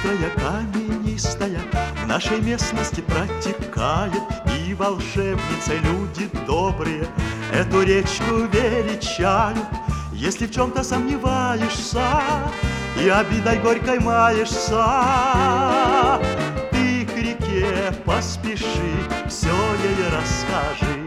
быстрая, каменистая, в нашей местности протекает, и волшебницы, люди добрые, эту речку величают. Если в чем-то сомневаешься и обидой горькой маешься, ты к реке поспеши, все ей расскажи.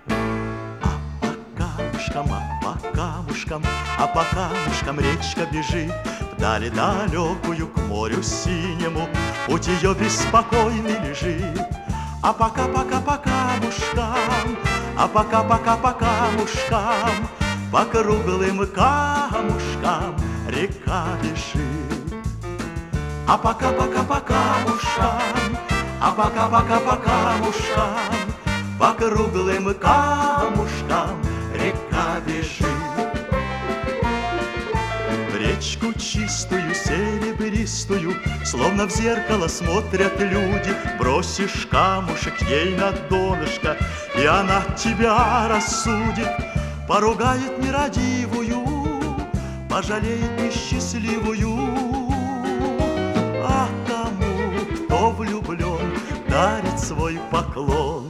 А по камушкам речка бежит вдали далекую к морю синему, путь ее беспокойный лежит. А пока-пока по камушкам, а пока-пока по камушкам, по круглым камушкам река бежит. А пока-пока по камушкам, а пока-пока по камушкам, по круглым камушкам река бежит. В речку чистую, серебристую, словно в зеркало смотрят люди. Бросишь камушек ей на донышко, и она тебя рассудит. Поругает нерадивую, пожалеет несчастливую. А тому, кто влюблен, дарит свой поклон.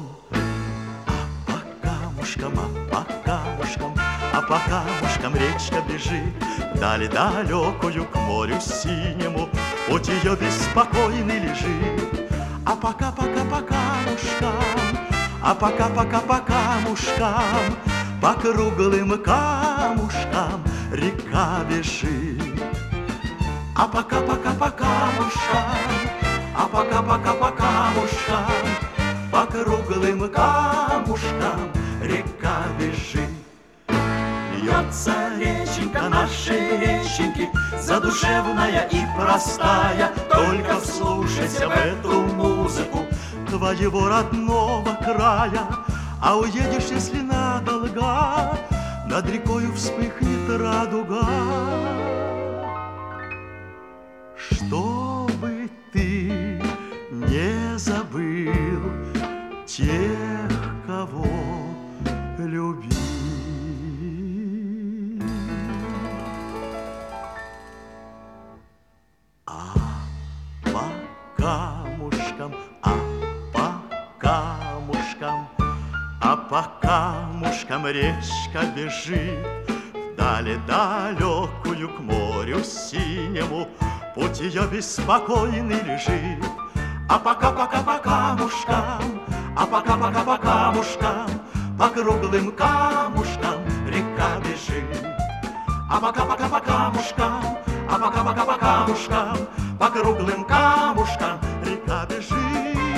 А по камушкам речка бежит вдали далекую к морю синему, путь ее беспокойный лежит. А пока-пока по камушкам, а пока-пока по камушкам, по круглым камушкам река бежит. А пока-пока по камушкам, а пока-пока по камушкам, по круглым камушкам река бежит. Льется реченька нашей реченьки, задушевная и простая. Только вслушайся в эту музыку твоего родного края. А уедешь, если надолго, над рекою вспыхнет радуга. Чтобы ты не забыл тех, кого любил. А по камушкам речка бежит вдали далекую к морю синему, путь ее беспокойный лежит. А пока-пока по камушкам, а пока-пока по камушкам, по круглым камушкам река бежит. А пока-пока по камушкам, а пока-пока по камушкам, по круглым камушкам река бежит.